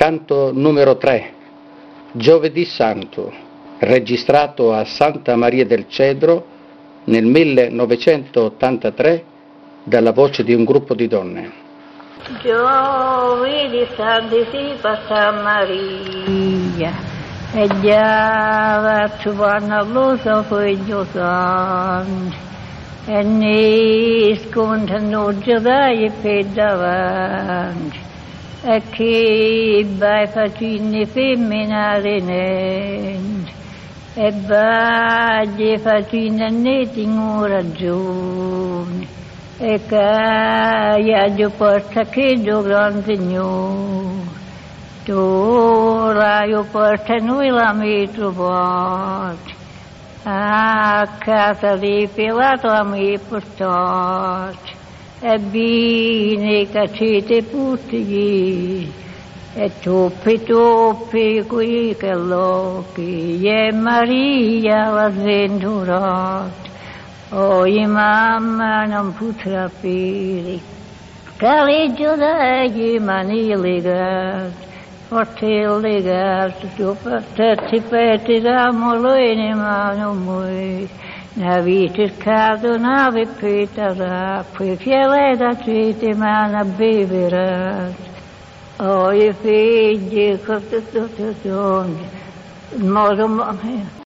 canto numero 3, Giovedì Santo, registrato a Santa Maria del Cedro nel 1983 dalla voce di un gruppo di donne. Giovedì Santo si fa Santa Maria e già ci vanno all'uso poi Giusanni e ne scontano giudai per davanti e che vai facendo femminale niente e vai facendo niente in ragione e che io porto che io grande Signore tu ora io porto noi la mi trovate a casa di Pilato a mi portate e bene che siete tutti e toppi qui che l'occhi e Maria la sventurata ogni mamma non potrà più caleggio dagli mani legate forte legato tu portati petti d'amore in mano mia na vita scado nave peta poi fiele da cite mana beverà o i figli che tutto modo